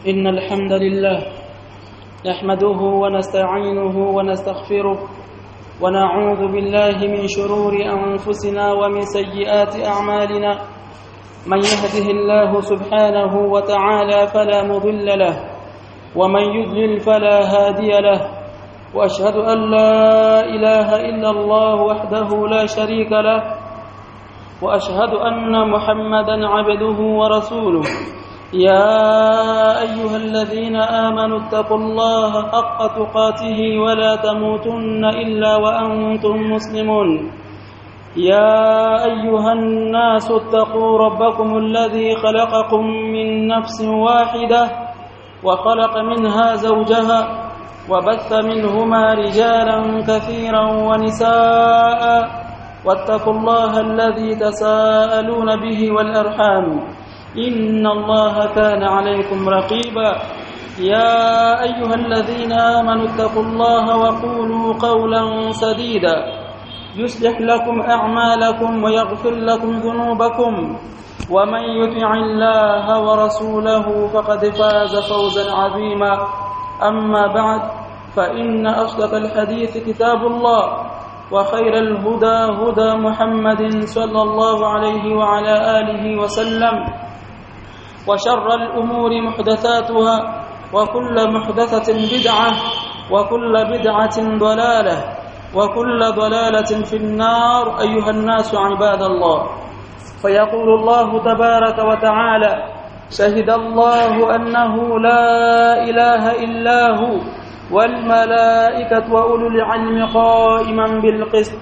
إن الحمد لله نحمده ونستعينه ونستغفره ونعوذ بالله من شرور أنفسنا ومن سيئات أعمالنا من يهده الله سبحانه وتعالى فلا مضل له ومن يضلل فلا هادي له وأشهد أن لا إله إلا الله وحده لا شريك له وأشهد أن محمدا عبده ورسوله يا أيها الذين آمنوا اتقوا الله حق تقاته ولا تموتن إلا وأنتم مسلمون يا أيها الناس اتقوا ربكم الذي خلقكم من نفس واحدة وخلق منها زوجها وبث منهما رجالا كثيرا ونساء واتقوا الله الذي تساءلون به والأرحام إن الله كان عليكم رقيبا يا أيها الذين آمنوا اتقوا الله وقولوا قولا سديدا يصلح لكم أعمالكم ويغفر لكم ذنوبكم ومن يطع الله ورسوله فقد فاز فوزا عظيما أما بعد فإن أصدق الحديث كتاب الله وخير الهدى هدى محمد صلى الله عليه وعلى آله وسلم وشر الأمور محدثاتها وكل محدثة بدعة وكل بدعة ضلالة وكل ضلالة في النار أيها الناس عباد الله فيقول الله تبارك وتعالى شهد الله أنه لا إله إلا هو والملائكة وأولو العلم قائما بالقسط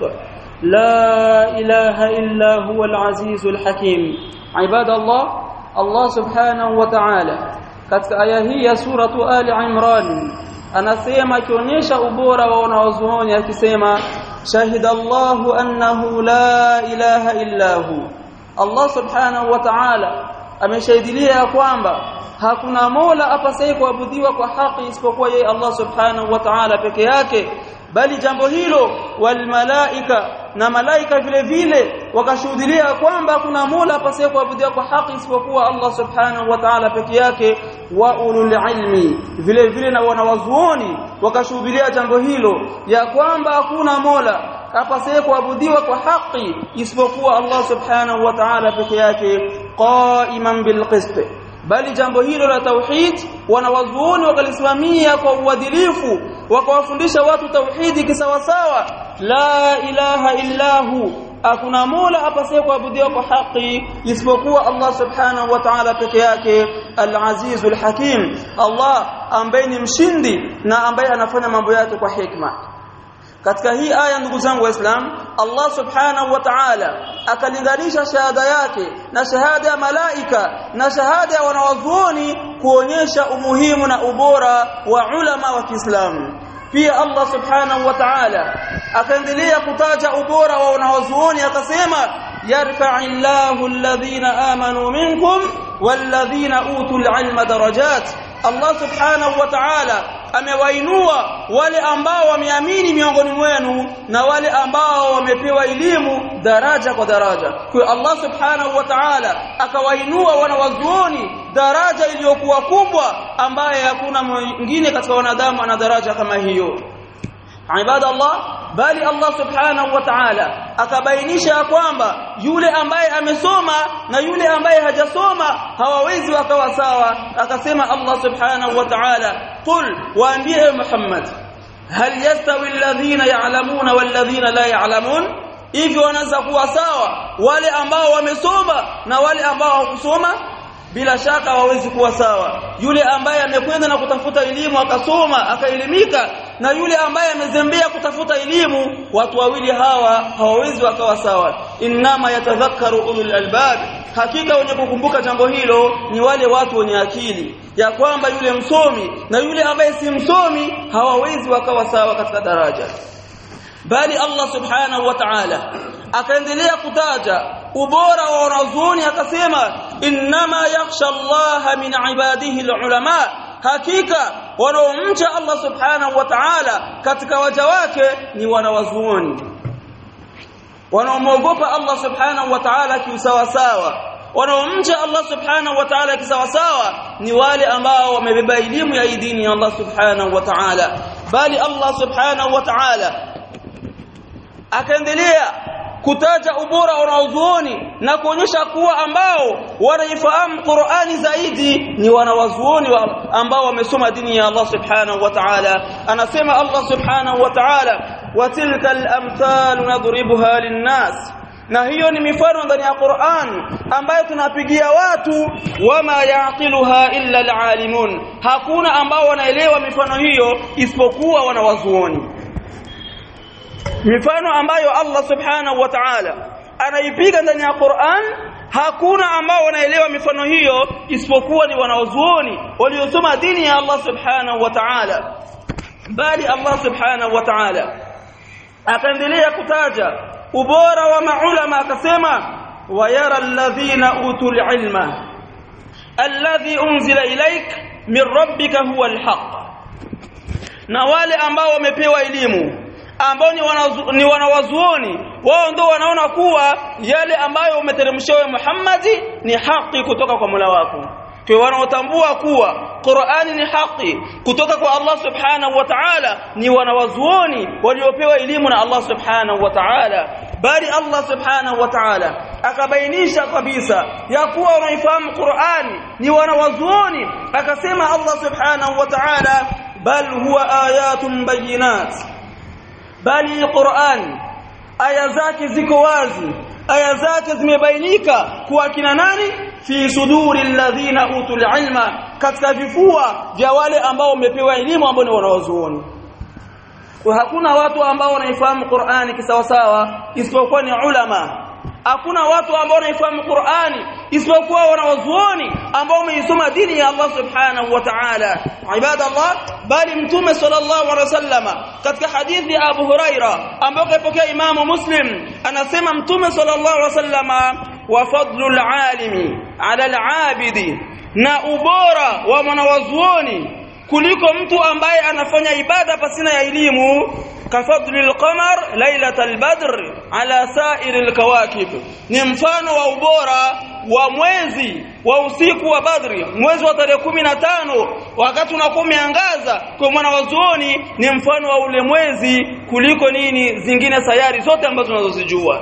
لا إله إلا هو العزيز الحكيم عباد الله Allah subhanahu wa ta'ala katika aya hii ya suratu Ali Imran anasema akionyesha ubora wa wanaozuoni akisema shahidallahu annahu la ilaha illa hu. Allah subhanahu wa ta'ala ameshahidilia kwamba hakuna mola apasaye kuabudiwa kwa haki isipokuwa yeye Allah subhanahu wa ta'ala peke yake, bali jambo hilo wal malaika na malaika vile vile wakashuhudia kwamba kuna mola apasaye kuabudiwa kwa haki isipokuwa Allah subhanahu wa ta'ala peke yake, wa ulul ilmi vile vile na wanawazuoni wakashuhudia jambo hilo ya kwamba hakuna mola apasaye kuabudiwa kwa haki isipokuwa Allah subhanahu wa ta'ala peke yake, qaiman bil qist. Bali jambo hilo la tauhid wanawazuoni wakalisimamia kwa uadilifu, wakawafundisha watu tauhidi kisawasawa, la ilaha illa hu, hakuna mola apasaye kuabudiwa kwa haki isipokuwa Allah subhanahu wa ta'ala peke yake, al-azizul hakim, Allah ambaye ni mshindi na ambaye anafanya mambo yake kwa hikma. Katika hii aya ndugu zangu waislamu, Allah subhanahu wa ta'ala akalinganisha shahada yake na shahada ya malaika na shahada ya wanawazuoni kuonyesha umuhimu na ubora wa ulama wa Kiislamu. Pia Allah subhanahu wa ta'ala akaendelea kutaja ubora wa wanawazuoni akasema yarfa'illahu alladhina amanu minkum walladhina utul ilma darajat. Allah subhanahu wa ta'ala amewainua wale ambao wameamini miongoni mwenu na wale ambao wamepewa elimu daraja kwa daraja. Kwa Allah subhanahu wa ta'ala akawainua wanawazuoni daraja iliyokuwa kubwa ambaye hakuna mwingine katika wanadamu ana daraja kama hiyo. Ibadallah, bali Allah subhanahu wa ta'ala akabainisha kwamba yule ambaye amesoma na yule ambaye hajasoma hawawezi wakawa sawa. Akasema Allah subhanahu wa ta'ala, qul waambie Muhammad, hal yastawi alladhina ya'lamuna walladhina la ya'lamun, hivi wanaweza kuwa sawa wale ambao wamesoma na wale ambao hawakusoma? Bila shaka hawawezi kuwa sawa. Yule ambaye amekwenda na kutafuta elimu akasoma akaelimika na yule ambaye amezembea kutafuta elimu, watu wawili hawa hawawezi wakawa sawa. Innama yatadhakkaru ulul albab, hakika wenye kukumbuka jambo hilo ni wale watu wenye akili, ya kwamba yule msomi na yule ambaye si msomi hawawezi wakawa sawa katika daraja. Bali Allah subhanahu wa ta'ala akaendelea kutaja ubora wa wanazuoni akasema innama yakhsha Allah min ibadihi alulama, hakika wanaomcha Allah subhanahu wa ta'ala katika waja wake ni wanawazuoni. Wanaomwogopa Allah subhanahu wa ta'ala kiusawa sawa wanaomcha Allah subhanahu wa ta'ala kisawasawa ni wale ambao wamebeba elimu ya dini ya Allah subhanahu wa ta'ala. Bali Allah subhanahu wa ta'ala akaendelea kutaja ubora wa wanazuoni na kuonyesha kuwa ambao wanaifahamu Qur'ani zaidi ni wanawazuoni ambao wamesoma dini ya Allah subhanahu wa ta'ala. Anasema Allah subhanahu wa ta'ala, wa tilka al-amthal nadribuha lin-nas, na hiyo ni mifano ndani ya Qur'an ambayo tunapigia watu, wama yaqiluha illa al-alimun, hakuna ambao wanaelewa mifano hiyo isipokuwa wanawazuoni. Mifano ambayo Allah subhanahu wa ta'ala anaipiga ndani ya Qur'an, hakuna ambao wanaelewa mifano hiyo isipokuwa ni wanawazuoni waliosoma dini ya Allah subhanahu wa ta'ala. Bali Allah subhanahu wa ta'ala akaendelea kutaja ubora wa maulama akasema, wa yara alladhina utul ilma alladhi unzila ilaik min rabbika huwa alhaq, na wale ambao wamepewa elimu ambao ni wanawazuoni, wao ndio wanaona kuwa yale ambayo umeteremshiwa Muhammadi ni haki kutoka kwa Mola wako. Kwa wanaotambua kuwa Qur'ani ni haki kutoka kwa Allah subhanahu wa ta'ala ni wanawazuoni waliopewa elimu na Allah subhanahu wa ta'ala. Bali Allah subhanahu wa ta'ala akabainisha kabisa ya kuwa wanaifahamu Qur'ani ni wanawazuoni, akasema Allah subhanahu wa ta'ala, bal huwa ayatun bayinat, bali Qur'an aya zake ziko wazi, aya zake zimebainika kwa kina nani? Fi suduri alladhina utul ilma, katika vifua vya wale ambao wamepewa elimu ambao ni wanawazuoni. Kwa hakuna watu ambao wanaifahamu Qur'ani kisawasawa isipokuwa ni ulama. Hakuna watu ambao wanaifahamu Qur'ani isipokuwa wanawazuoni ambao wameisoma dini ya Allah subhanahu wa ta'ala. Ibadallah, bali Mtume sallallahu alaihi wasallama katika hadithi ya Abu Huraira ambayo kapokea Imamu Muslim anasema Mtume sallallahu alaihi wasallama, wa fadlul alimi ala al-abidi, na ubora wa mwanawazuoni kuliko mtu ambaye anafanya ibada pasina ya elimu, kafadlil qamar lailatal badr ala sa'iril kawakib, ni mfano wa ubora wa mwezi wa usiku wa Badri, mwezi wa tarehe 15 wakati unakuwa umeangaza. Kwa mwanawazuoni ni mfano wa ule mwezi kuliko nini zingine sayari zote ambazo tunazozijua.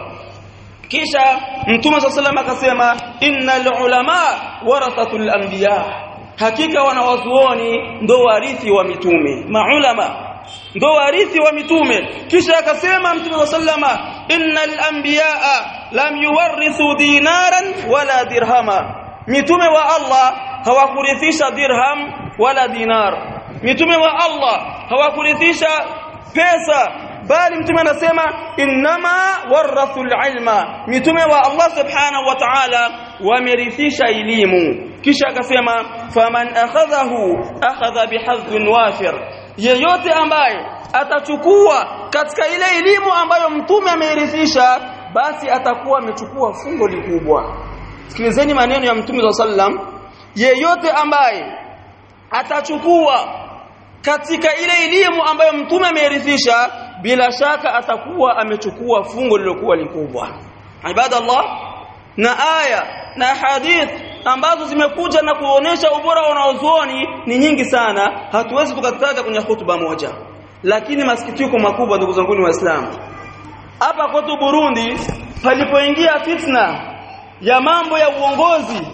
Kisha Mtume sallallahu akasema, innal ulama warathatul anbiya, hakika wanawazuoni ndo warithi wa mitume. Maulama ndo warithi wa mitume. Kisha akasema Mtume sallallahu, innal anbiyaa lam yuwarithu dinaran wala dirhama, mitume wa Allah hawakurithisha dirham wala dinar. Mitume wa Allah hawakurithisha pesa, bali mtume anasema inma warathul ilma, mitume wa Allah subhanahu wa ta'ala wamerithisha elimu. Kisha akasema faman akhadhahu akhadha bihadhin wafir, yeyote ambaye atachukua katika ile elimu ambayo mtume amerithisha basi atakuwa amechukua fungo likubwa. Sikilizeni maneno ya Mtume sallam, yeyote ambaye atachukua katika ile elimu ambayo mtume amerithisha bila shaka atakuwa amechukua fungo lilokuwa likubwa. Ibadallah, na aya na hadith ambazo zimekuja na kuonesha ubora wa wanazuoni ni nyingi sana, hatuwezi tukataja kwenye hutuba moja. Lakini masikitiko makubwa ndugu zangu ni Waislamu, hapa kwetu Burundi palipoingia fitna ya mambo ya uongozi,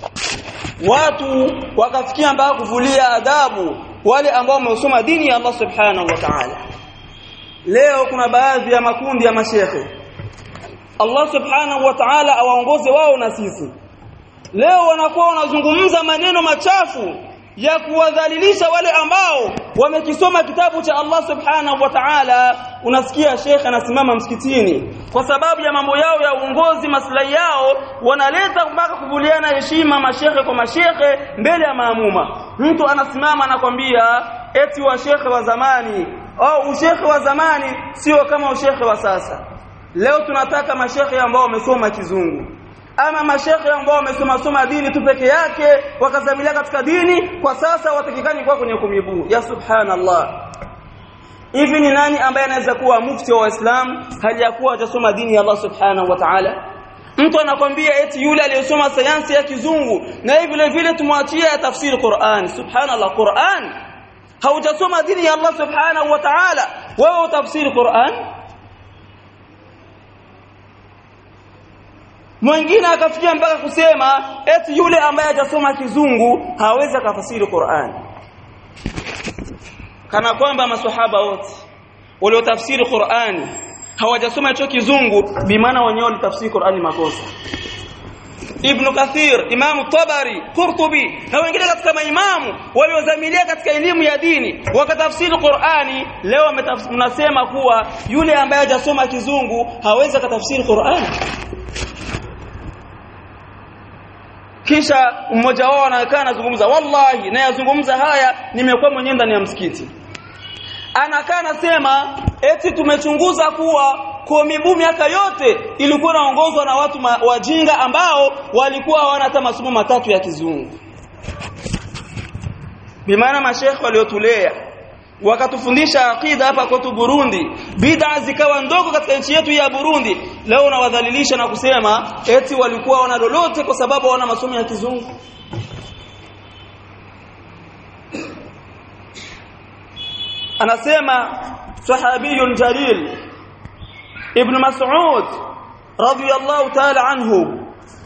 watu wakafikia mpaka kuvulia adabu wale ambao wamesoma dini ya Allah subhanahu wa ta'ala. Leo kuna baadhi ya makundi ya mashehe, Allah subhanahu wa ta'ala awaongoze wao na sisi, leo wanakuwa wanazungumza maneno machafu ya kuwadhalilisha wale ambao wamekisoma kitabu cha Allah subhanahu wa ta'ala. Unasikia shekhe anasimama msikitini kwa sababu ya mambo yao ya uongozi, maslahi yao, wanaleta mpaka kuvuliana heshima mashehe kwa mashehe mbele ya maamuma. Mtu anasimama anakwambia eti wa shekhe wa zamani au ushekhe wa zamani sio kama ushekhe wa sasa. Leo tunataka mashehe ambao wamesoma kizungu, ama mashehe ambao wamesoma dini tu peke yake wakazamilia katika dini, kwa sasa watakikani kwa kwenye kumibu. Ya subhanallah, hivi ni nani ambaye anaweza kuwa mufti wa Uislamu hali ya kuwa hajasoma dini ya Allah subhanahu wa ta'ala? Mtu anakwambia eti yule aliyesoma sayansi ya kizungu na hivi vile vile tumwachia tafsiri Qur'an. Subhanallah, Qur'an haujasoma dini ya Allah subhanahu wa ta'ala, wewe utafsiri Qur'an? Mwingine akafikia mpaka kusema eti yule ambaye hajasoma kizungu hawezi kufasiri Qur'an, kana kwamba maswahaba wote waliotafsiri Qur'an hawajasoma hicho kizungu, bimaana wenyewe walitafsiri Qur'an makosa. Ibn Kathir, Imam Tabari, Qurtubi na wengine katika maimamu waliozamilia katika elimu ya dini wakatafsiri Qur'ani, leo mnasema kuwa yule ambaye hajasoma kizungu hawezi kutafsiri Qur'an. Kisha mmoja wao anakaa anazungumza, wallahi na yazungumza haya nimekuwa mwenyewe ndani ya msikiti, anakaa anasema eti tumechunguza kuwa Komibu miaka yote ilikuwa inaongozwa na watu wajinga ambao walikuwa hawana hata masomo matatu ya kizungu. Bimaana mashekhi waliotulea wakatufundisha akida hapa kwetu Burundi, bid'a zikawa ndogo katika nchi yetu ya Burundi, leo unawadhalilisha na kusema eti walikuwa wana lolote kwa sababu hawana masomo ya kizungu. Anasema sahabiyun jalil Ibn Mas'ud radiyallahu ta'ala anhu,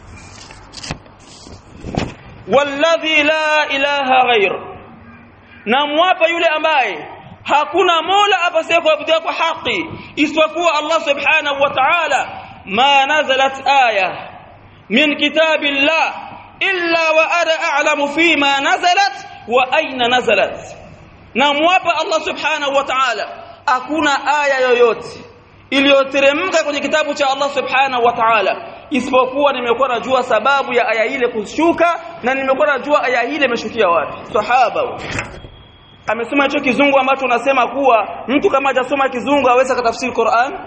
walladhi la ilaha ghayr, namwapa yule ambaye hakuna mola apasaye kuabudiwa kwa haki isipokuwa Allah subhanahu wa ta'ala, ma nazalat aya min kitabillah illa wa ana a'lamu fima nazalat wa aina nazalat. Namwapa Allah subhanahu wa ta'ala, hakuna aya yoyote iliyoteremka kwenye kitabu cha Allah subhanahu wa ta'ala isipokuwa nimekuwa najua sababu ya aya ile kushuka na nimekuwa najua aya ile imeshukia wapi. Sahaba amesoma hicho kizungu ambacho unasema kuwa mtu kama hajasoma kizungu hawezi kutafsiri Qur'an.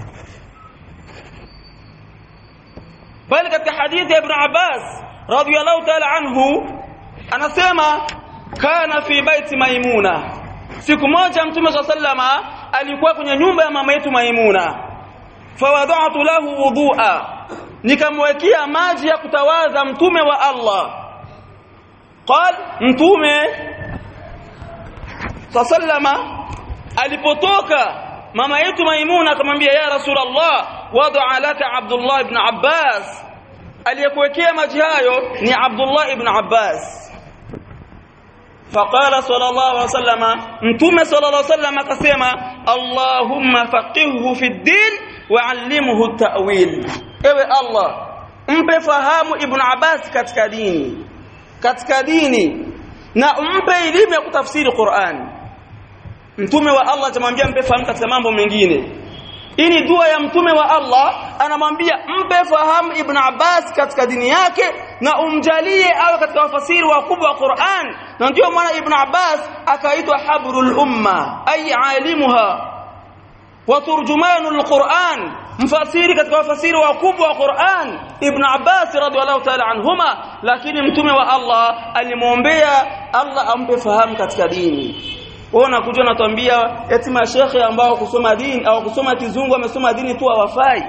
Bali katika hadithi ya Ibn Abbas radhiyallahu ta'ala anhu anasema kana fi baiti Maimuna, siku moja Mtume sallama alikuwa kwenye nyumba ya mama yetu Maimuna, fawada'tu lahu wudu'a, nikamwekea maji ya kutawadha Mtume wa Allah. Qal, Mtume sallama alipotoka mama yetu Maimuna akamwambia, ya Rasulullah, wada'a laka Abdullah ibn Abbas, aliyekuwekea maji hayo ni Abdullah ibn Abbas. فقال صلى الله عليه وسلم, Mtume صلى الله عليه وسلم akasema, Allahumma faqihhu fi ddin wa'allimhu at-ta'wil, ewe Allah mpe fahamu Ibn Abbas katika dini na umpe elimu ya kutafsiri Qur'an. Mtume wa Allah atamwambia mpe fahamu katika mambo mengine. Hii ni dua ya Mtume wa Allah, anamwambia mpe fahamu Ibn Abbas katika dini yake na umjalie awe katika wafasiri wakubwa wa Qur'an. Na ndio maana Ibn Abbas akaitwa habrul umma, ay alimuha wa turjumanul Qur'an, mfasiri katika wafasiri wakubwa wa Qur'an Ibn Abbas radhiallahu ta'ala anhuma. Lakini Mtume wa Allah alimwombea Allah ampe fahamu katika dini. Wao nakuja natuambia eti mashekhe ambao kusoma dini au kusoma kizungu wamesoma dini tu hawafai.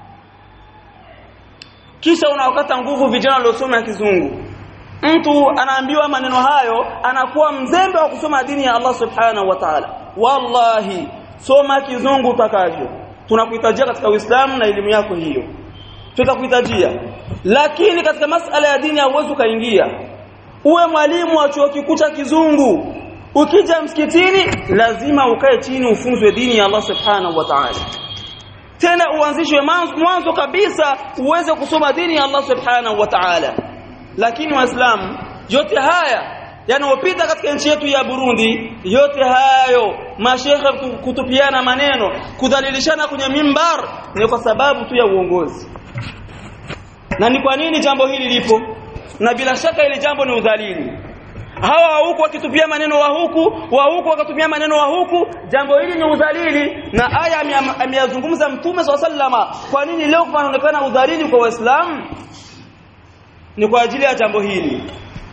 Kisha unawakata nguvu vijana waliosoma kizungu. Mtu anaambiwa maneno hayo anakuwa mzembe wa kusoma dini ya Allah subhanahu wa ta'ala. Wallahi, soma kizungu utakavyo, tunakuhitajia katika Uislamu na elimu yako hiyo tutakuhitajia, lakini katika masala ya dini hauwezi kaingia. Uwe mwalimu wa chuo kikuu cha kizungu, ukija msikitini lazima ukae chini ufunzwe dini ya Allah subhanahu wa ta'ala, tena uanzishwe mwanzo kabisa uweze kusoma dini ya Allah subhanahu wa ta'ala. Lakini waislamu, yote haya yanayopita katika nchi yetu ya Burundi, yote hayo mashekhe kutupiana maneno, kudhalilishana kwenye mimbar, ni kwa sababu tu ya uongozi. Na ni kwa nini jambo hili lipo? Na bila shaka ile jambo ni udhalili. Hawa huku wakitupia maneno wa huku wakatupia maneno wa huku, jambo hili ni udhalili. Na aya ameyazungumza Mtume sallama. Kwa nini leo kunaonekana udhalili kwa Waislamu? Ni kwa ajili ya jambo hili.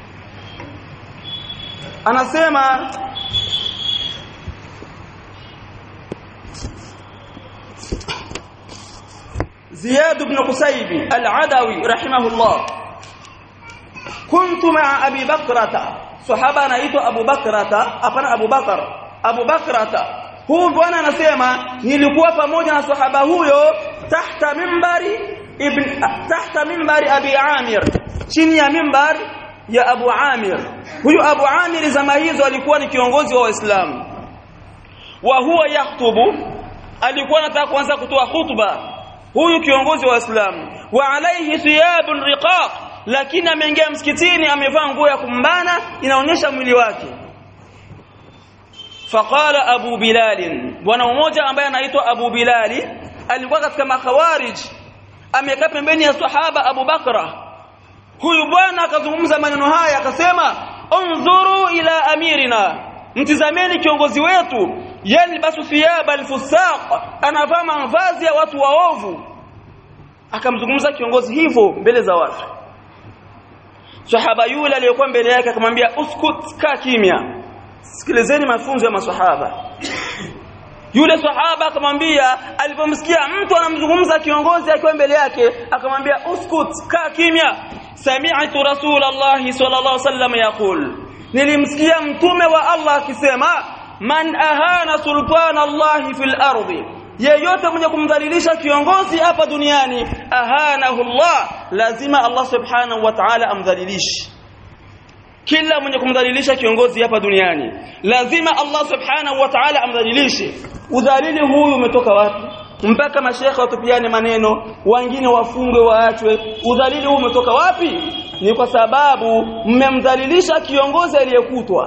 Anasema Ziyad ibn Qusayb al-Adawi rahimahullah, kuntu ma'a Abi Bakrata, sahaba anaitwa Abu Bakrata, hapana Abu Bakrata. Huyu bwana anasema nilikuwa pamoja na sahaba huyo tahta mimbari Abi Amir, chini ya mimbar ya Abu Amir. Huyu Abu Amir zama hizo alikuwa ni kiongozi wa Waislamu. Wa huwa yakhutubu, alikuwa anataka kuanza kutoa khutba huyu kiongozi wa Waislamu. Wa alayhi thiyabun riqaq, lakini ameingia msikitini amevaa nguo ya kumbana inaonyesha mwili wake. Faqala Abu Bilal, bwana mmoja ambaye anaitwa Abu Bilal alikuwa katika makhawarij, amekaa pembeni ya sahaba Abu Bakra. Huyu bwana akazungumza maneno haya akasema, unzuru ila amirina, mtizameni kiongozi wetu, yalbasu thiyaba alfusaq, anavaa mavazi ya watu waovu. Akamzungumza kiongozi hivyo mbele za watu. Sahaba yule aliyokuwa mbele yake akamwambia, uskut, kaa kimya, sikilizeni mafunzo ya maswahaba. Yule sahaba akamwambia, alipomsikia mtu anamzungumza kiongozi akiwa mbele yake, akamwambia uskut, kaa kimya. Sami'tu Rasulullah sallallahu alaihi wasallam yaqul, nilimsikia mtume wa Allah akisema, man ahana sultana Allah fil ardi, yeyote mwenye kumdhalilisha kiongozi hapa duniani, ahanahu Allah, lazima Allah subhanahu wa ta'ala amdhalilishe. Kila mwenye kumdhalilisha kiongozi hapa duniani lazima Allah subhanahu wa ta'ala amdhalilishe. Udhalili huyu umetoka wapi? Mpaka mashekhe watupiane maneno, wengine wafungwe waachwe. Udhalili huu umetoka wapi? Ni kwa sababu mmemdhalilisha kiongozi aliyekutwa.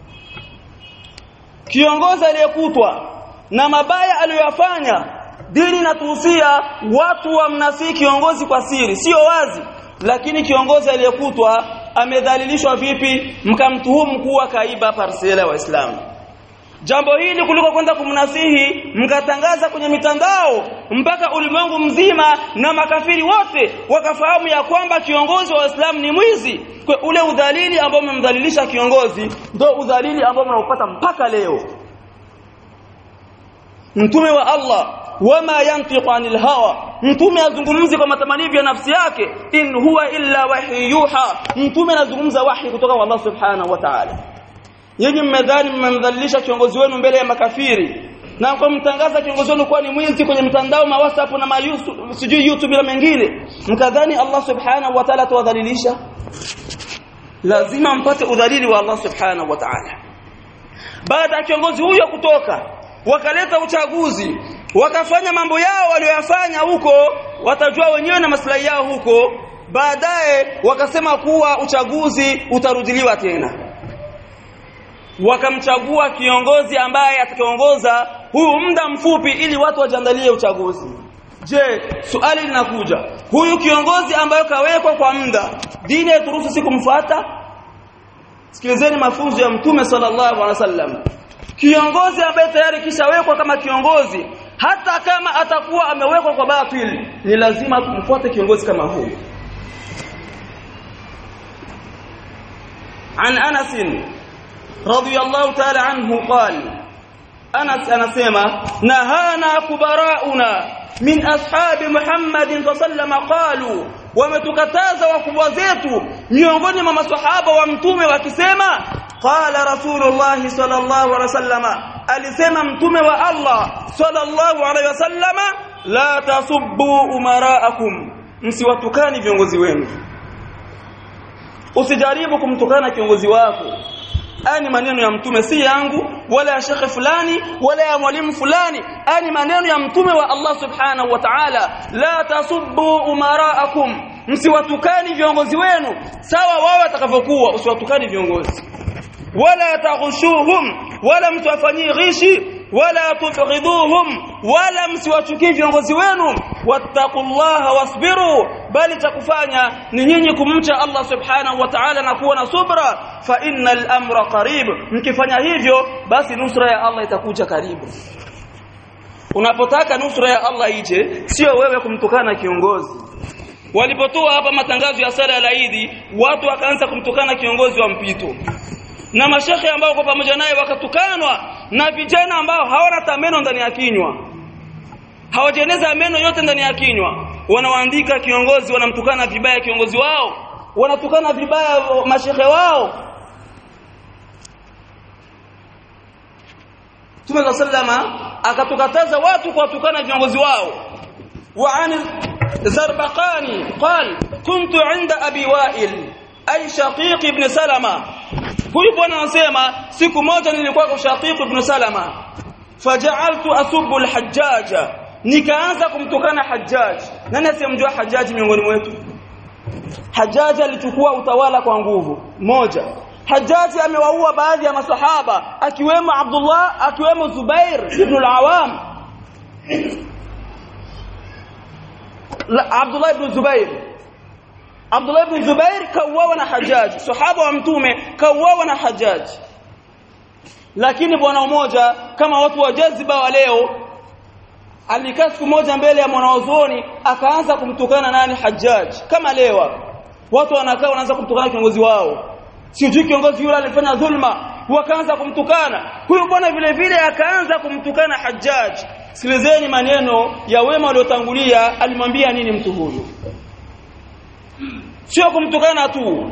Kiongozi aliyekutwa na mabaya aliyofanya. Dini inatuhusia watu wamnasihi kiongozi kwa siri, sio wazi. Lakini kiongozi aliyekutwa amedhalilishwa vipi? Mkamtuhumu kuwa kaiba parsela ya Waislamu. Jambo hili kuliko kwenda kumnasihi mkatangaza kwenye mitandao mpaka ulimwengu mzima na makafiri wote wakafahamu ya kwamba kiongozi wa Waislamu ni mwizi, kwa ule udhalili ambao mmemdhalilisha kiongozi ndio udhalili ambao mnaupata mpaka leo. Mtume wa Allah, wama yantiqu anil hawa, mtume azungumzi kwa matamanio ya nafsi yake, in huwa illa wahyuha, mtume anazungumza wahi kutoka kwa Allah subhanahu wa ta'ala. Yeye mmedhani mmemdhalilisha kiongozi wenu mbele ya makafiri na kumtangaza kiongozi wenu kuwa ni mwizi kwenye mtandao, ma WhatsApp na ma YouTube na mengine, mkadhani Allah subhanahu wa ta'ala atawadhalilisha. Lazima mpate udhalili wa Allah subhanahu wa ta'ala. Baada ya kiongozi huyo kutoka, wakaleta uchaguzi, wakafanya mambo yao waliyofanya huko, watajua wenyewe na maslahi yao huko. Baadaye wakasema kuwa uchaguzi utarudiliwa tena, wakamchagua kiongozi ambaye atakayeongoza huu muda mfupi ili watu wajiandalie uchaguzi. Je, swali linakuja, huyu kiongozi ambaye kawekwa kwa muda, dini yeturuhusu si kumfuata? Sikilizeni mafunzo ya Mtume sallallahu alaihi wasallam. Kiongozi ambaye tayari kishawekwa kama kiongozi, hata kama atakuwa amewekwa kwa batili, ni lazima tumfuate kiongozi kama huyu. An Anas radiyallahu ta'ala anhu qala, Anas anasema, nahana kubarauna min ashabi Muhammadin sallallahu qalu, wametukataza wakubwa zetu miongoni mwa maswahaba wa mtume wakisema, qala Rasulullah sallallahu alaihi wasallam, alisema mtume wa Allah sallallahu alaihi wasallam, la tasubbu umaraakum, msiwatukani viongozi wenu. Usijaribu kumtukana kiongozi wako. Ani maneno ya mtume, si yangu wala ya shekhe fulani wala ya mwalimu fulani, ani maneno ya mtume wa Allah subhanahu wa ta'ala. La tasubbu umaraakum, msiwatukani viongozi wenu sawa wao watakavyokuwa, usiwatukani viongozi. Wala taghushuhum, wala mtuafanyie ghishi, wala tubghiduhum, wala msiwachukie viongozi wenu. Wattaqullaha wasbiru, bali takufanya ni nyinyi kumcha Allah subhanahu wa ta'ala na kuwa na subra. Fa innal amra qarib, mkifanya hivyo basi nusra ya Allah itakuja karibu. Unapotaka nusra ya Allah ije, sio wewe kumtukana kiongozi. Walipotoa hapa matangazo ya sala ya Eid, watu wakaanza kumtukana kiongozi wa mpito, na mashekhe ambao kwa pamoja naye wakatukanwa, na vijana ambao hawana tameno ndani ya kinywa, hawajeneza meno yote ndani ya kinywa. wanaoandika kiongozi wanamtukana vibaya kiongozi wao, wanatukana vibaya mashehe wao. Mtume sallama akatukataza watu kuwatukana viongozi wao. Wa an Zarbaqani qal kuntu inda Abi Wa'il ay Shaqiq ibn Salama. Huyu bwana anasema siku moja nilikuwa kwa Shaqiq ibn Salama, faja'altu asubbu al-Hajjaj, nikaanza kumtukana Hajjaj. Nani asemjua Hajjaj miongoni mwetu? Hajjaj alichukua utawala kwa nguvu. Moja, Hajjaj amewaua baadhi ya masahaba akiwemo Abdullah, akiwemo Zubair ibn al-Awam. Abdullah ibn Zubair kauawa na Hajjaj, sahaba wa mtume kauawa na Hajjaj. Lakini bwana mmoja kama watu wa jaziba wa leo alikaa siku moja mbele ya mwanazuoni akaanza kumtukana nani? Hajjaj. Kama leo watu wanaanza kumtukana kiongozi wao, sijui kiongozi yule alifanya dhulma, wakaanza kumtukana. Huyu bwana vile vile akaanza kumtukana Hajjaj. Sikilizeni maneno ya wema waliotangulia, alimwambia nini mtu huyu? Sio kumtukana tu.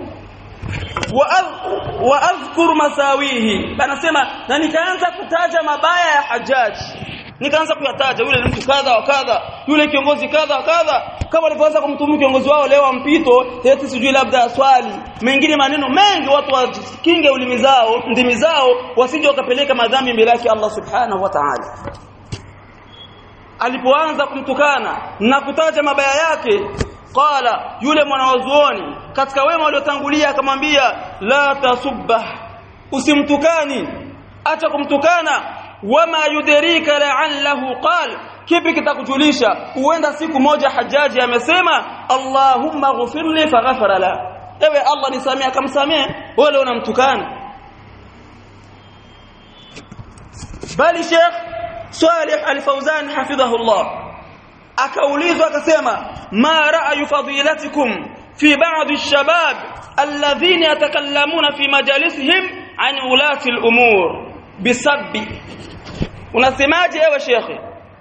Wa azkur masawihi, anasema na nikaanza kutaja mabaya ya Hajjaj. Nikaanza kuyataja, yule mtu kadha wa kadha, yule kiongozi kadha wa kadha, kama walivyoanza kumtumu kiongozi wao leo mpito, eti sijui labda swali, mengine maneno mengi, watu wakinge ulimi zao, ndimi zao, wasije wakapeleka madhambi mbele yake Allah subhanahu wa ta'ala. Alipoanza kumtukana na kutaja mabaya yake, qala, yule mwanazuoni katika wema waliotangulia akamwambia, la tasubbah, usimtukani, acha kumtukana. Wama yudrika la'allahu qala, kipi kitakujulisha huenda siku moja Hajjaji amesema Allahumma ghfirli faghfara la, ewe Allah nisamee, akamsamee, wala unamtukana. Bali Sheikh Salih Al-Fawzan hafidhahullah akaulizwa akasema, ma ra'yu fadilatikum fi ba'd ash-shabab alladhina yatakallamuna fi majalisihim an ulati al-umur bisabbi, unasemaje ewe shekhi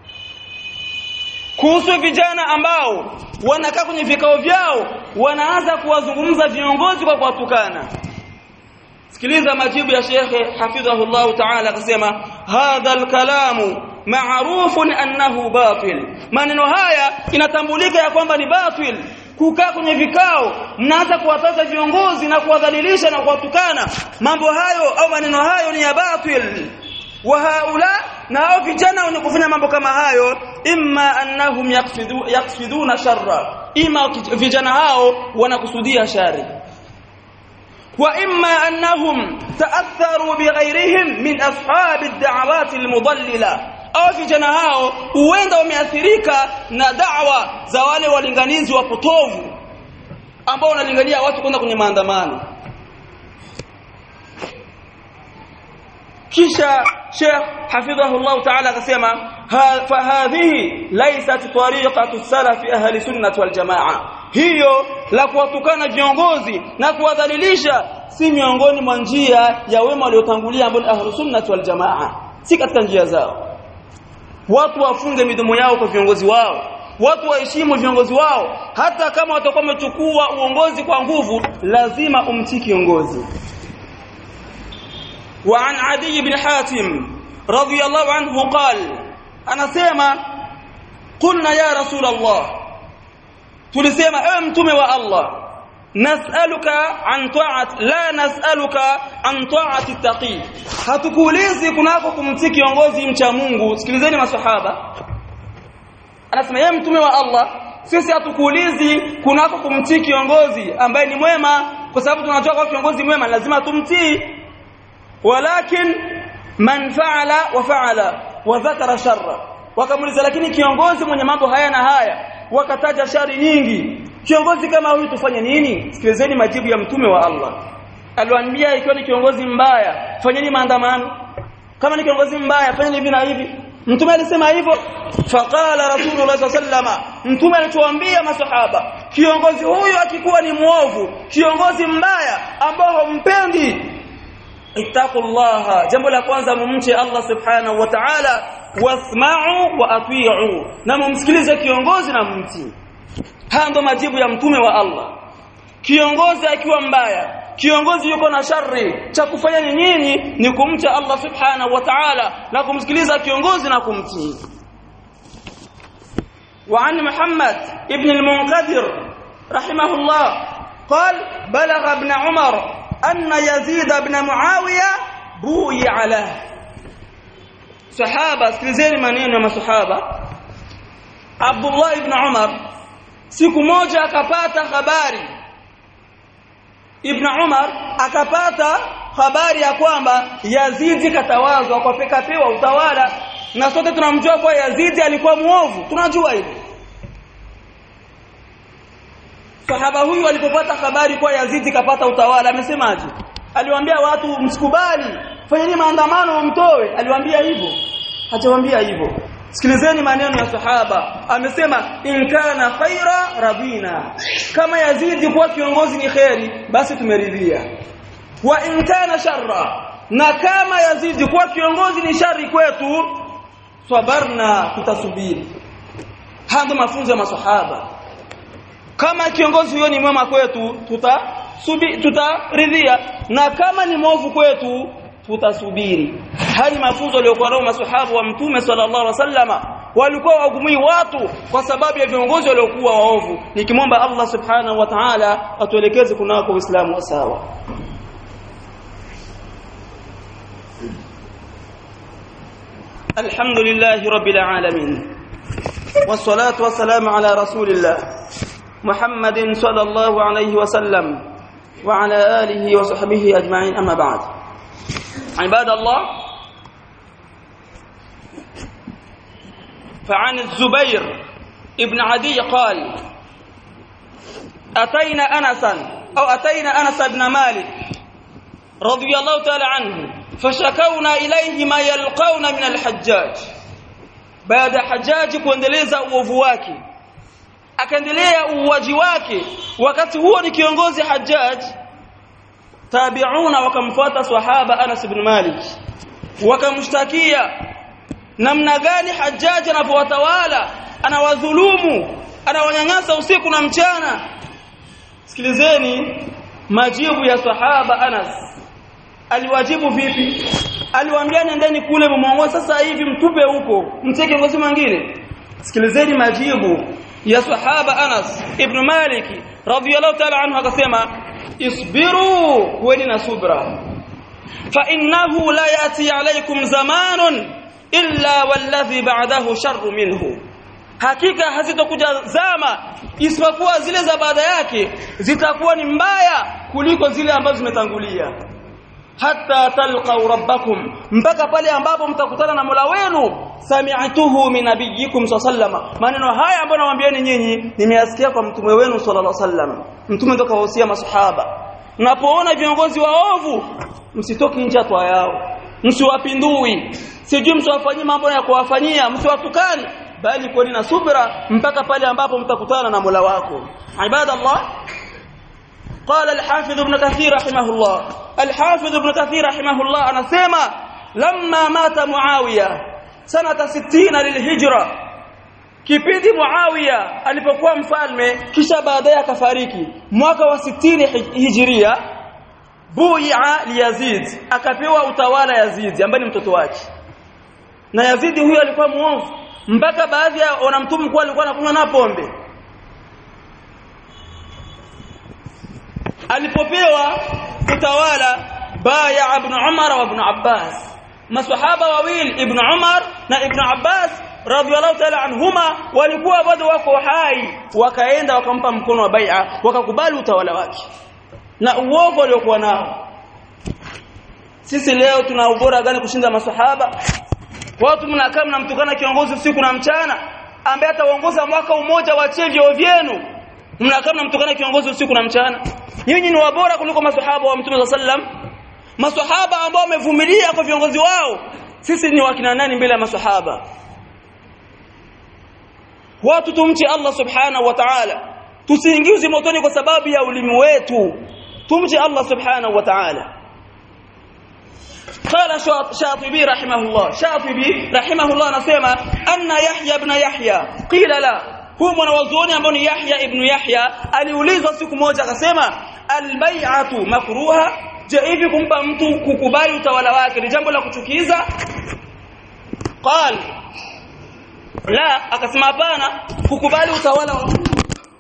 kuhusu vijana ambao wanakaa kwenye vikao vyao wanaanza kuwazungumza viongozi kwa kuwatukana? Sikiliza majibu ya shekhi hafidhahullah ta'ala, akasema hadha al-kalamu ma'rufun annahu batil, maneno haya inatambulika ya kwamba ni batil. Kukaa kwenye vikao mnaanza kuwataja viongozi na kuwadhalilisha na kuwatukana, mambo hayo au maneno hayo ni ya batil. Wa haula, na hao vijana wenye kufanya mambo kama hayo, imma annahum yaqsiduna sharra, ima vijana hao wanakusudia shari, wa imma annahum ta'atharu bighayrihim min ashabi ad-da'awat al-mudallila, au vijana hao huenda wameathirika na da'wa za wale walinganizi wapotovu ambao wanalingania watu kwenda kwenye maandamano. Kisha Sheikh hafidhahullah ta'ala akasema, fa hadhihi laysat tariqatu salafi ahli sunnah wal jamaa, hiyo la kuwatukana viongozi na kuwadhalilisha si miongoni mwa njia ya wema waliotangulia ambao ahli sunnah wal jamaa, si katika njia zao. Watu wafunge midomo yao kwa viongozi wao, watu waheshimu viongozi wao, hata kama watakuwa wamechukua uongozi kwa nguvu, lazima umtii kiongozi. Wa an Adi ibn Hatim radiyallahu anhu qala, anasema qulna ya rasul Allah, tulisema ewe mtume wa Allah, nas'aluka an ta'at la nas'aluka an ta'ati taqi, hatukuulizi kunako kumtii kiongozi mcha Mungu. Sikilizeni maswahaba, anasema yeye mtume wa Allah, sisi hatukuulizi kunako kumtii kiongozi ambaye ni mwema, kwa sababu tunajua kwa kiongozi mwema lazima tumtii, walakin man fa'ala wa fa'ala wa dhakara sharra, wakamuuliza lakini kiongozi mwenye mambo haya na haya wakataja shari nyingi, kiongozi kama huyu tufanye nini? Sikilizeni majibu ya mtume wa Allah. Aliwaambia ikiwa ni kiongozi mbaya fanyeni maandamano, kama ni kiongozi mbaya fanyeni hivi na hivi. Mtume alisema hivyo. Faqala Rasulullah sallallahu, mtume alituambia masahaba, kiongozi huyu akikuwa ni muovu, kiongozi mbaya ambao humpendi, ittaqullaha, jambo la kwanza mumche Allah subhanahu wa ta'ala, wasma'u wa ati'u, na mumsikilize kiongozi na mumtii. haya ndo majibu ya mtume wa Allah. Kiongozi akiwa mbaya, kiongozi yuko na shari, cha kufanya ni nini? Ni kumcha Allah subhanahu wa ta'ala na kumsikiliza kiongozi na kumtii. وعن محمد ابن المنقدر رحمه الله قال بلغ ابن عمر أن يزيد بن معاوية بويع له. صحابة سكرزين maneno ya masahaba. Abdullah ibn Umar siku moja akapata habari, Ibn Umar akapata habari ya kwamba Yazidi katawazwa kwa pekapewa utawala, na sote tunamjua kwa Yazidi alikuwa muovu, tunajua hilo. Sahaba huyu alipopata habari kwa Yazidi kapata utawala, amesemaje? Aliwaambia watu msikubali, fanyeni maandamano mtoe. Aliwaambia hivyo? Hajawaambia hivyo. Sikilizeni maneno ya sahaba. Amesema in kana khaira rabina, kama Yazidi kuwa kiongozi ni khairi basi tumeridhia. Wa in kana sharra, na kama Yazidi kuwa kiongozi ni shari kwetu, sabarna, tutasubiri. Hando mafunzo ya masahaba. Kama kiongozi huyo ni mwema kwetu tutaridhia, na kama ni mwovu kwetu tutasubiri. Hali mafunzo aliyokuwa nao masahaba wa mtume sallallahu alaihi wasallama, walikuwa wagumui watu kwa sababu ya viongozi waliokuwa waovu. Nikimwomba Allah subhanahu wa ta'ala atuelekeze kunako Uislamu wa sawa. Alhamdulillahi rabbil alamin, wassalatu wassalamu ala rasulillah Muhammadin sallallahu alayhi wasallam wa ala alihi wa sahbihi ajma'in, amma ba'd. عباد الله، فعن الزبير ابن عدي قال أتينا أنس بن مالك رضي الله تعالى عنه فشكونا إليه ما يلقون من الحجاج. بعد حجاج kuendeleza uovu wake, akaendelea uwaji wake. Wakati huo ni kiongozi Hajjaj, tabi'una wakamfuata sahaba Anas ibn Malik, wakamshtakia namna gani Hajjaj anapowatawala, anawadhulumu, anawanyanyasa usiku na mchana. Sikilizeni majibu ya sahaba Anas. Aliwajibu vipi? Aliwaambia nendeni kule muongoze sasa hivi, mtupe huko, mteke kiongozi mwingine. Sikilizeni majibu ya sahaba Anas ibn Malik radhiyallahu ta'ala anhu, akasema isbiru, kuweni na subra, fa innahu la yati alaykum zamanun illa walladhi ba'dahu sharru minhu, hakika hazitakuja zama isipokuwa zile za baada yake zitakuwa ni mbaya kuliko zile ambazo zimetangulia. Hatta talqaw rabbakum, mpaka pale ambapo mtakutana na Mola wenu. Sami'tuhu min nabiyyikum sallallahu, maneno haya ambayo nawaambieni nyinyi nimeyasikia kwa mtume wenu sallallahu alaihi wasallam. Mtume ndo kawahusia masahaba, mnapoona viongozi waovu msitoki nje ya toa yao, msiwapindui, sijui msiwafanyie mambo ya kuwafanyia, msiwatukani, bali kuweni na subra mpaka pale ambapo mtakutana na Mola wako. Ibadallah, قال الحافظ ابن كثير رحمه الله، الحافظ ابن كثير رحمه الله anasema lamma mata Muawiya sanata 60 lilhijra, kipindi Muawiya alipokuwa mfalme kisha baadaye akafariki mwaka wa 60 hijiria, bui'a li Yazid, akapewa utawala Yazid ambaye ni mtoto wake. Na Yazid huyo alikuwa muovu, mpaka baadhi ya wanamtumu kwa alikuwa anakunywa na pombe. Alipopewa utawala baya Ibn Umar wa Ibn Abbas, maswahaba wawili Ibn Umar na Ibn Abbas radhiyallahu ta'ala anhuma walikuwa bado wako hai, wakaenda wakampa mkono wa bai'a, wakakubali utawala wake na uovu waliokuwa nao. Sisi leo tuna ubora gani kushinda maswahaba? Watu mnakaa mnamtukana kiongozi usiku na mchana ambaye ataongoza mwaka mmoja wa chevyo vyenu, mnakaa mnamtukana kiongozi usiku na mchana. Nyinyi ni wabora kuliko maswahaba wa Mtume sallam, maswahaba ambao wamevumilia kwa viongozi wao. Sisi ni wakina nani mbele ya maswahaba? Watu tumche Allah subhanahu wa ta'ala, tusiingize motoni kwa sababu ya ulimi wetu, tumche Allah subhanahu wa ta'ala. قال شاطبي رحمه الله، شاطبي رحمه الله anasema anna Yahya ibn Yahya qila la huyu mwanawazuoni ambaye ni Yahya ibn Yahya aliulizwa siku moja akasema albay'atu makruha, je, hivi kumpa mtu kukubali utawala wake ni jambo la kuchukiza? Qal la, akasema hapana, kukubali utawala wa mtu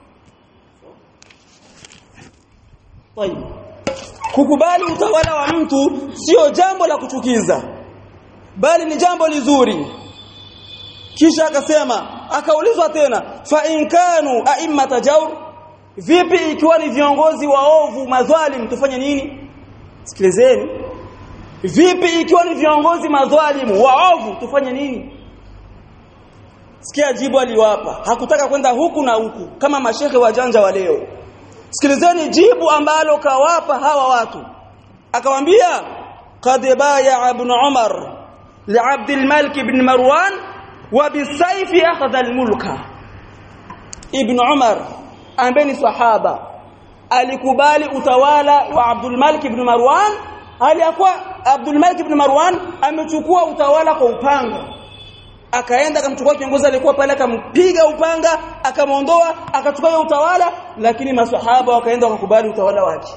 kukubali utawala wa mtu sio jambo la kuchukiza, bali ni jambo lizuri. Kisha akasema, akaulizwa tena, fa in kanu a'immata jawr, vipi ikiwa ni viongozi waovu madhalim tufanye nini? Sikilizeni, vipi ikiwa ni viongozi madhalimu waovu tufanye nini? Sikia jibu aliwapa, hakutaka kwenda huku na huku kama mashehe wajanja wa leo. Sikilizeni jibu ambalo kawapa hawa watu. Akamwambia, qad baya ibn Umar li Abd al-Malik ibn Marwan wa bisayfi akhadha al-mulka. Ibn Umar ambaye ni sahaba alikubali utawala wa Abdul Malik ibn Marwan. Aliyakuwa Abdul Malik ibn Marwan amechukua utawala kwa upanga, akaenda akamchukua kiongozi alikuwa pale, akampiga upanga, akamuondoa, akachukua utawala, lakini maswahaba wakaenda wakakubali utawala wake.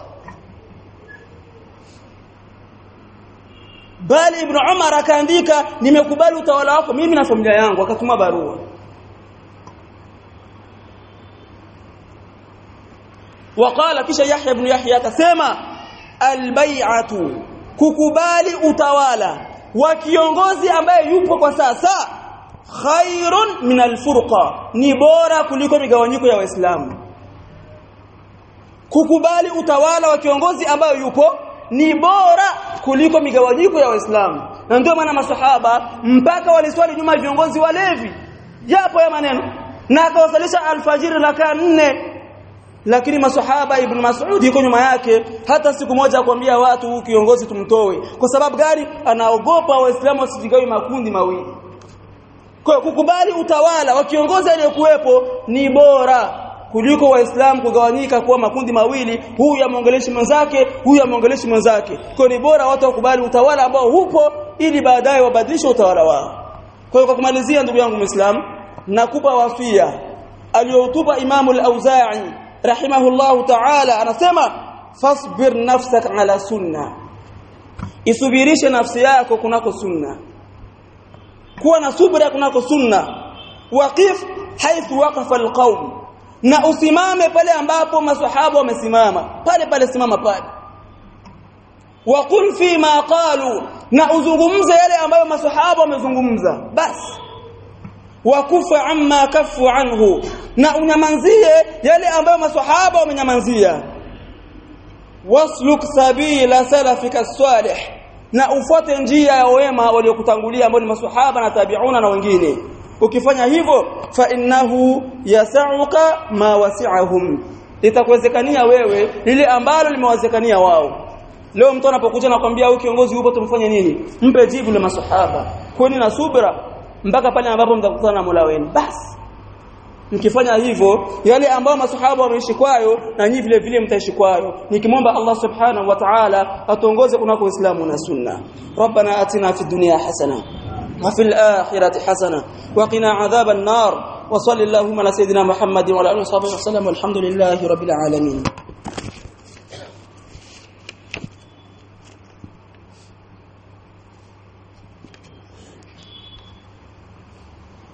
Bali Ibn Umar akaandika, nimekubali utawala wako mimi na familia yangu, akatuma barua. Waqala, kisha Yahya ibn Yahya akasema, albay'atu, kukubali utawala wa kiongozi ambaye yupo kwa sasa, khairun min alfurqa, ni bora kuliko migawanyiko ya Waislamu. Kukubali utawala wa kiongozi ambaye yupo ni bora kuliko migawanyiko ya Waislamu. Na ndio maana masahaba mpaka waliswali nyuma ya viongozi walevi japo ya maneno, na akawasalisha alfajiri rakaa 4, lakini masahaba Ibn Mas'ud yuko nyuma yake, hata siku moja akwambia watu huu kiongozi tumtoe. Kwa sababu gani? Anaogopa Waislamu wasijigawe makundi mawili. Kwa kukubali utawala wa kiongozi aliyekuwepo ni bora kuliko Waislamu kugawanyika kuwa makundi mawili, huyu amuongeleshi mwenzake, huyu amuongeleshi mwenzake. Kwa ni bora watu wakubali utawala ambao hupo ili baadaye wabadilishe utawala wao. Kwa hiyo kwa kumalizia, ndugu yangu Muislamu, nakupa wasia aliyotupa Imam al-Auza'i rahimahullahu ta'ala, anasema fasbir nafsaka ala sunna, isubirishe nafsi yako kunako sunna, kuwa na subira kunako sunna. Waqif haithu waqafa alqawm, na usimame pale ambapo maswahaba wamesimama, pale pale simama pale. Waqul fi ma qalu, na uzungumze yale ambayo maswahaba wamezungumza basi. Wakufa amma kafu anhu, na unyamanzie yale ambayo maswahaba wamenyamanzia. Wasluk sabila salafika salih, na ufuate njia ya wema waliokutangulia ambao ni maswahaba na tabi'una na wengine. Ukifanya hivyo, fa innahu yas'uka ma wasi'ahum, litakuwezekania wewe lile ambalo limewezekania wao. Leo mtu anapokuja na kwambia huyu kiongozi yupo tumfanye nini, mpe jibu la maswahaba, kwani na subira mpaka pale ambapo mtakutana na Mola wenu. Basi mkifanya hivyo, yale ambayo maswahaba wameishi kwayo na nyinyi vile vile mtaishi kwayo. Nikimwomba Allah subhanahu wa ta'ala atuongoze kunako Uislamu na Sunna. Rabbana atina fid dunya hasana wa fil akhirati hasana wa qina adhaban nar, wa sallallahu ala sayidina Muhammadin wa ala alihi wa sahbihi wa sallam, walhamdulillahi rabbil alamin.